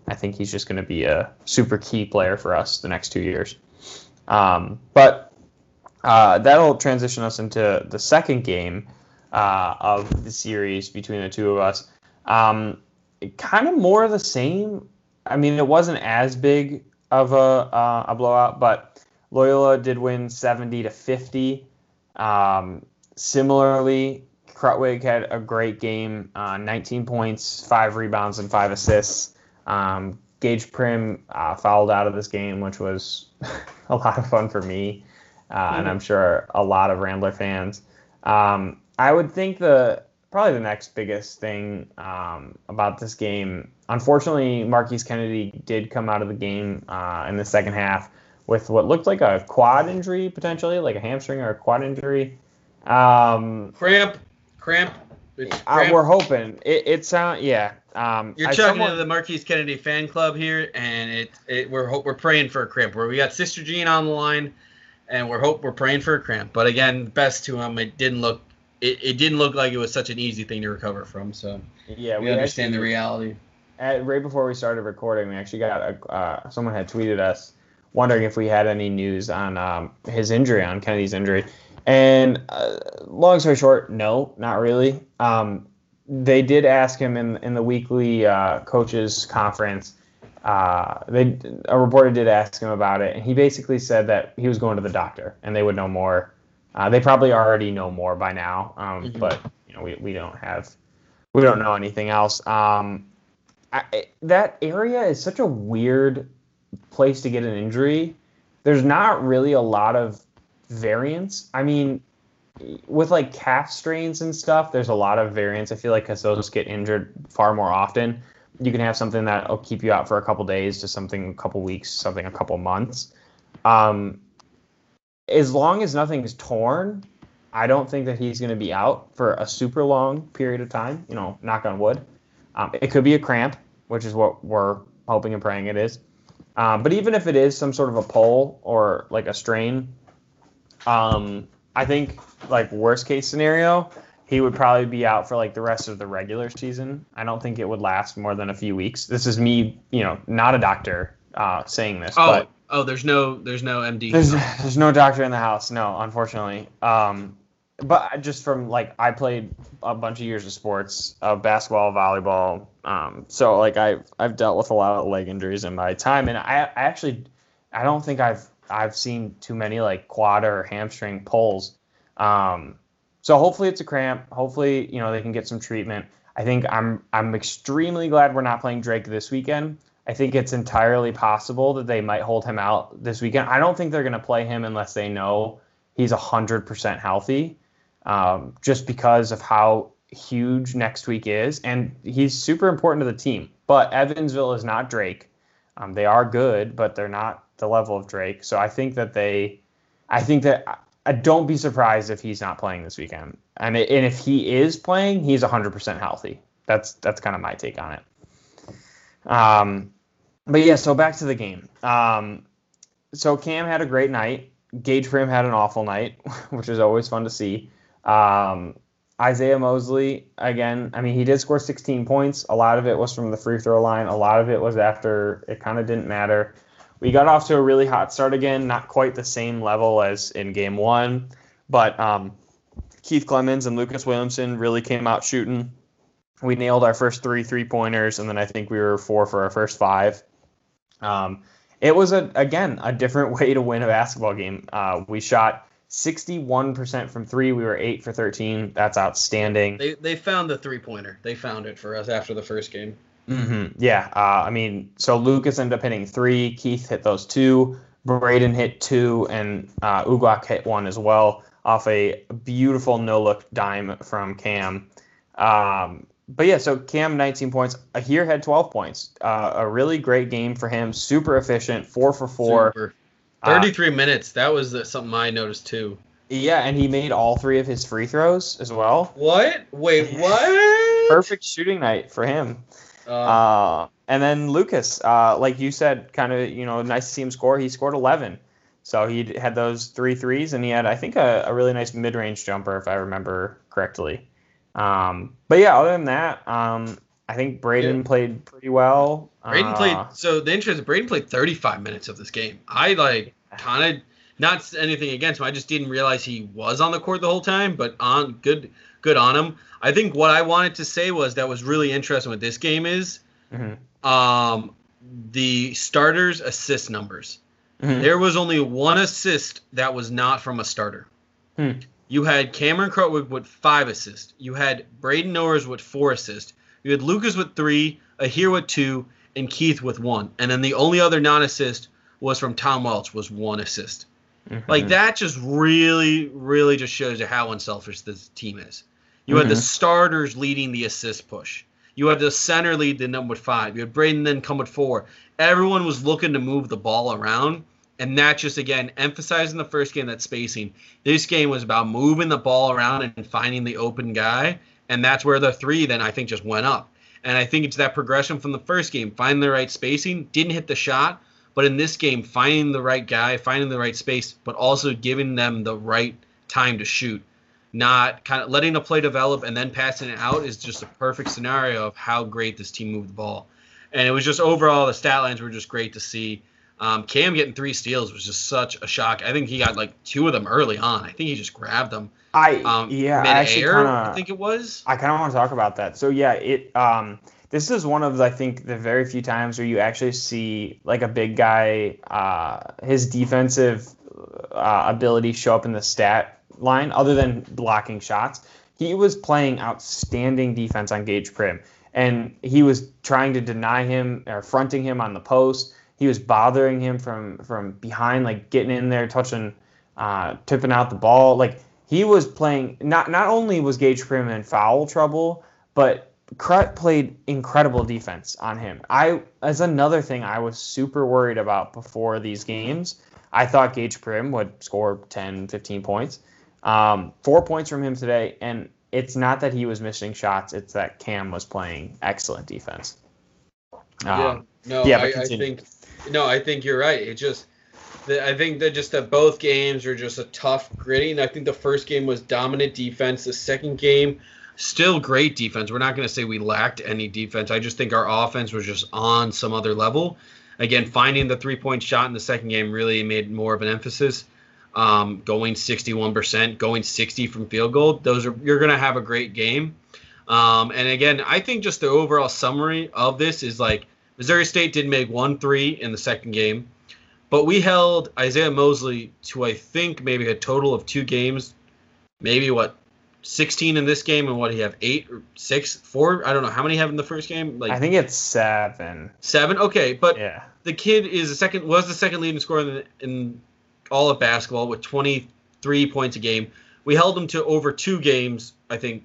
I think he's just going to be a super key player for us the next 2 years. But that'll transition us into the second game of the series between the two of us. Kind of more of the same. I mean, it wasn't as big of a blowout, but Loyola did win 70-50. Similarly, Krutwig had a great game, 19 points, 5 rebounds, and 5 assists. Gage Prim fouled out of this game, which was a lot of fun for me, and I'm sure a lot of Rambler fans. I would think probably the next biggest thing about this game, unfortunately, Marquise Kennedy did come out of the game in the second half with what looked like a quad injury, potentially, like a hamstring or a quad injury. Cramp. It's cramp. We're hoping. It sounds, yeah. You're chugging into the Marquise Kennedy fan club here, and we're praying for a cramp. Where we got Sister Jean on the line, and we're praying for a cramp. But again, best to him. It didn't look like it was such an easy thing to recover from. So yeah, we understand the reality. Right before we started recording, we actually got someone had tweeted us wondering if we had any news on his injury, on Kennedy's injury. And long story short, no, not really. They did ask him in the weekly coaches conference. A reporter did ask him about it, and he basically said that he was going to the doctor, and they would know more. They probably already know more by now, but we don't know anything else. That area is such a weird place to get an injury. There's not really a lot of variance. I mean, with like calf strains and stuff, there's a lot of variance. I feel like because those get injured far more often. You can have something that'll keep you out for a couple days to something a couple weeks, something a couple months. As long as nothing's torn, I don't think that he's going to be out for a super long period of time. Knock on wood. It could be a cramp, which is what we're hoping and praying it is. But even if it is some sort of a pull or like a strain, I think like worst case scenario, he would probably be out for like the rest of the regular season. I don't think it would last more than a few weeks. This is me, not a doctor saying this. There's no MD. There's no doctor in the house. No, unfortunately. But just from like I played a bunch of years of sports, basketball, volleyball. So like I've dealt with a lot of leg injuries in my time, and I don't think I've seen too many like quad or hamstring pulls. So hopefully it's a cramp. Hopefully they can get some treatment. I think I'm extremely glad we're not playing Drake this weekend. I think it's entirely possible that they might hold him out this weekend. I don't think they're going to play him unless they know he's 100% healthy, just because of how huge next week is. And he's super important to the team. But Evansville is not Drake. They are good, but they're not the level of Drake. So I think that don't be surprised if he's not playing this weekend. And if he is playing, he's 100% healthy. That's kind of my take on it. But yeah, so back to the game. So Cam had a great night. Gage Prim had an awful night, which is always fun to see. Isaiah Mosley, again, I mean, he did score 16 points. A lot of it was from the free throw line. A lot of it was after it kind of didn't matter. We got off to a really hot start again, not quite the same level as in game one, but Keith Clemens and Lucas Williamson really came out shooting. We nailed our first 3 3-pointers, and then I think we were 4 for our first 5. It was, a different way to win a basketball game. We shot 61% from 3. We were 8 for 13. That's outstanding. They found the 3-pointer. They found it for us after the first game. Mm-hmm. Yeah. So Lucas ended up hitting 3. Keith hit those 2. Braden hit 2, and Uglock hit 1 as well off a beautiful no-look dime from Cam. But yeah, so Cam 19 points. Ahir had 12 points. A really great game for him. Super efficient. 4 for 4. Super. 33 minutes. That was something I noticed too. Yeah, and he made all 3 of his free throws as well. What? Wait, what? Perfect shooting night for him. And then Lucas, like you said, kind of, nice to see him score. He scored 11. So he had those 3 threes, and he had, I think, a really nice mid-range jumper, if I remember correctly. But yeah, other than that, I think Braden played pretty well. Braden played. So the interest, Braden played 35 minutes of this game. I kind of not anything against him. I just didn't realize he was on the court the whole time. But good on him. I think what I wanted to say was that was really interesting with this game is the starters' assist numbers. Mm-hmm. There was only one assist that was not from a starter. You had Cameron Krutwig with 5 assists. You had Braden Norris with 4 assists. You had Lucas with 3, Ahir with 2, and Keith with 1. And then the only other non-assist was from Tom Welch, was 1 assist. Mm-hmm. Like, that just really, really just shows you how unselfish this team is. You had the starters leading the assist push. You had the center lead the number 5. You had Braden then come with 4. Everyone was looking to move the ball around. And that just, again, emphasizing the first game, that spacing. This game was about moving the ball around and finding the open guy. And that's where the 3 then, I think, just went up. And I think it's that progression from the first game, finding the right spacing, didn't hit the shot. But in this game, finding the right guy, finding the right space, but also giving them the right time to shoot. Not kind of letting the play develop and then passing it out is just a perfect scenario of how great this team moved the ball. And it was just overall, the stat lines were just great to see. Cam getting 3 steals was just such a shock. I think he got like 2 of them early on. I think he just grabbed them. Mid-air, I think it was. I kind of want to talk about that. So yeah, this is one of, I think, the very few times where you actually see like a big guy, his defensive ability show up in the stat line other than blocking shots. He was playing outstanding defense on Gage Prim, and he was trying to deny him or fronting him on the post. He was bothering him from behind, like getting in there, touching, tipping out the ball. Like, he was playing, not only was Gage Prim in foul trouble, but Krut played incredible defense on him. As another thing I was super worried about before these games, I thought Gage Prim would score 10, 15 points. 4 points from him today, and it's not that he was missing shots, it's that Cam was playing excellent defense. I think you're right. It just, I think that both games are just a tough, gritty. And I think the first game was dominant defense. The second game, still great defense. We're not going to say we lacked any defense. I just think our offense was just on some other level. Again, finding the 3-point shot in the second game really made more of an emphasis. Going 61%, going 60 from field goal. You're going to have a great game. And again, I think just the overall summary of this is like, Missouri State did make 1 3 in the second game, but we held Isaiah Mosley to, I think, maybe a total of 2 games, maybe 16 in this game, and what, he have 8 or 6, 4? I don't know how many he have in the first game. Like, I think it's 7. 7, okay, but yeah. The kid was the second leading scorer in all of basketball with 23 points a game. We held him to over 2 games, I think,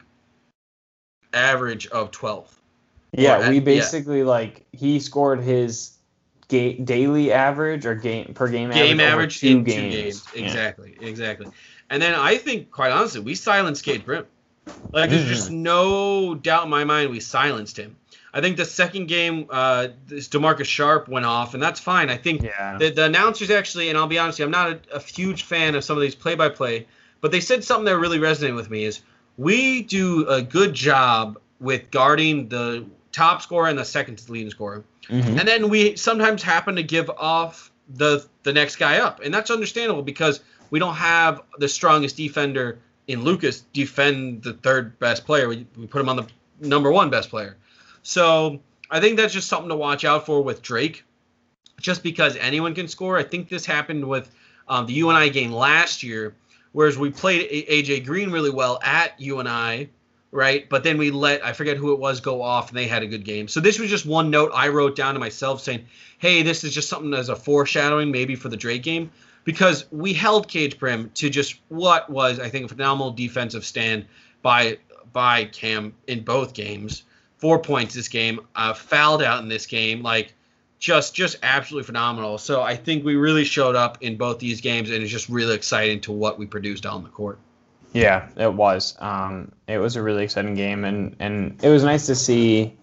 average of 12. Yeah, we basically he scored his daily average or per game average 2 in games. 2 games. Exactly. And then I think, quite honestly, we silenced Gage Prim. Like, there's just no doubt in my mind we silenced him. I think the second game, this DeMarcus Sharp went off, and that's fine. I think the announcers actually, and I'll be honest with you, I'm not a huge fan of some of these play-by-play, but they said something that really resonated with me is we do a good job with guarding the top scorer and the second leading scorer. Mm-hmm. And then we sometimes happen to give off the next guy up. And that's understandable because we don't have the strongest defender in Lucas defend the third best player. We put him on the number 1 best player. So I think that's just something to watch out for with Drake. Just because anyone can score. I think this happened with the UNI game last year, whereas we played A.J. Green really well at UNI, right? But then we let, I forget who it was, go off, and they had a good game. So this was just one note I wrote down to myself saying, hey, this is just something as a foreshadowing maybe for the Drake game, because we held Gage Prim to just what was, I think, a phenomenal defensive stand by Cam in both games. 4 points this game, fouled out in this game, like just absolutely phenomenal. So I think we really showed up in both these games, and it's just really exciting to what we produced on the court. Yeah, it was. It was a really exciting game, and it was nice to see,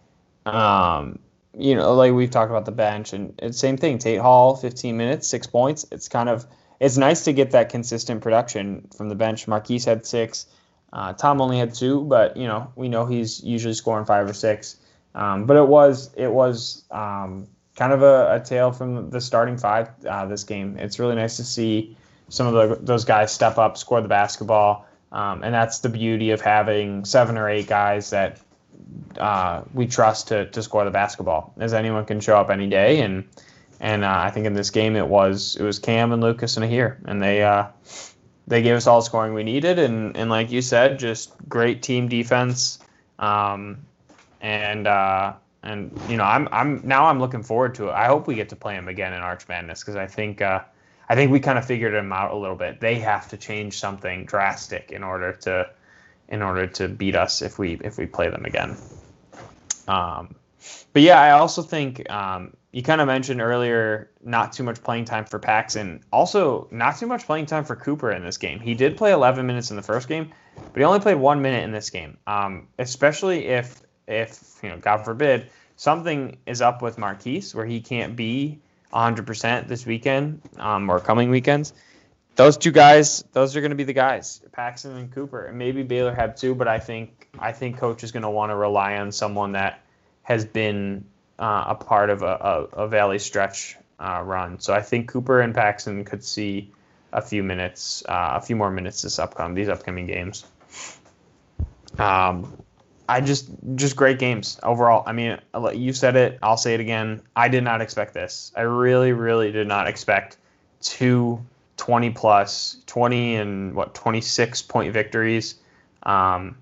like we've talked about the bench, and it's same thing. Tate Hall, 15 minutes, 6 points. It's nice to get that consistent production from the bench. Marquise had 6. Tom only had 2, but we know he's usually scoring 5 or 6. But it was kind of a tale from the starting five this game. It's really nice to see some of those guys step up, score the basketball, and that's the beauty of having 7 or 8 guys that we trust to score the basketball, as anyone can show up any day. And I think in this game it was Cam and Lucas and Ahir, and they gave us all the scoring we needed. And like you said, just great team defense. And you know, I'm looking forward to it. I hope we get to play them again in Arch Madness, because I think we kind of figured them out a little bit. They have to change something drastic in order to beat us if we play them again. But yeah, I also think you kind of mentioned earlier not too much playing time for Paxson. Also, not too much playing time for Cooper in this game. He did play 11 minutes in the first game, but he only played 1 minute in this game. Especially if you know, God forbid, something is up with Marquise where he can't be 100% this weekend or coming weekends. Those two guys, those are going to be the guys, Paxson and Cooper, and maybe Baylor had too. But I think coach is going to want to rely on someone that has been a part of a Valley stretch run. So I think Cooper and Paxson could see a few more minutes these upcoming games. I just great games overall. I mean, you said it, I'll say it again. I did not expect this. I really, really did not expect 2 20 and 26 point victories. I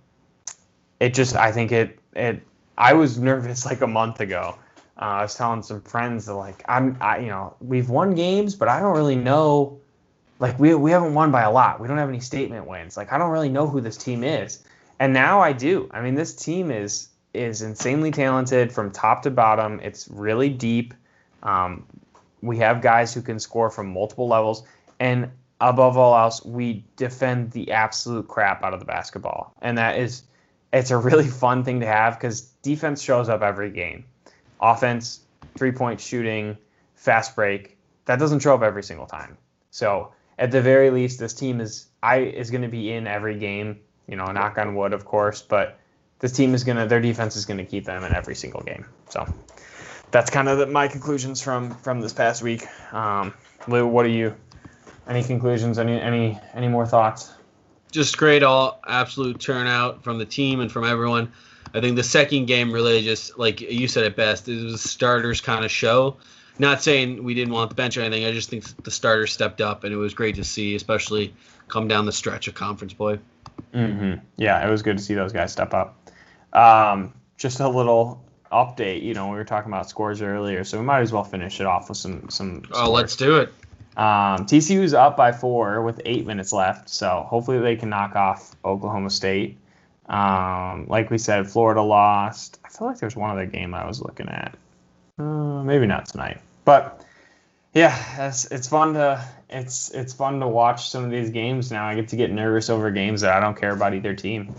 was nervous like a month ago. I was telling some friends that like we've won games, but I don't really know. Like we haven't won by a lot. We don't have any statement wins. Like I don't really know who this team is. And now I do. I mean, this team is insanely talented from top to bottom. It's really deep. We have guys who can score from multiple levels. And above all else, we defend the absolute crap out of the basketball. And it's a really fun thing to have because defense shows up every game. Offense, 3-point shooting, fast break, that doesn't show up every single time. So at the very least, this team is going to be in every game. You know, knock on wood, of course, but this team their defense is going to keep them in every single game. So that's kind of my conclusions from this past week. Lou, what are you? Any conclusions? Any more thoughts? Just great, all absolute turnout from the team and from everyone. I think the second game really just, like you said it best, it was a starters kind of show. Not saying we didn't want the bench or anything. I just think the starters stepped up, and it was great to see, especially come down the stretch of conference play. Mm-hmm. Yeah, it was good to see those guys step up. Just a little update. You know, we were talking about scores earlier, so we might as well finish it off with some scores. Oh, let's do it. TCU's up by 4 with 8 minutes left, so hopefully they can knock off Oklahoma State. Like we said, Florida lost. I feel like there's one other game I was looking at. Maybe not tonight, but yeah, it's fun to watch some of these games now. I get to get nervous over games that I don't care about either team.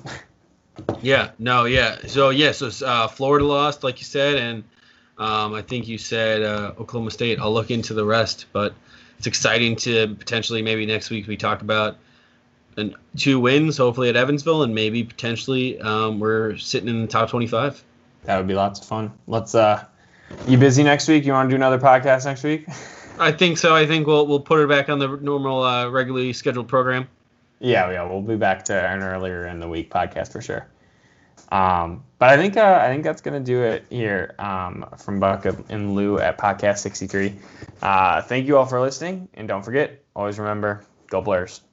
So Florida lost, like you said, and I think you said Oklahoma State. I'll look into the rest, but it's exciting to potentially maybe next week we talk about 2 wins, hopefully at Evansville, and maybe potentially we're sitting in the top 25. That would be lots of fun. Let's. You busy next week? You want to do another podcast next week? I think so. I think we'll put it back on the normal, regularly scheduled program. Yeah, we'll be back to an earlier in the week podcast for sure. But I think that's gonna do it here from Buck and Lou at Podcast 63. Thank you all for listening, and don't forget, always remember, go Blurs.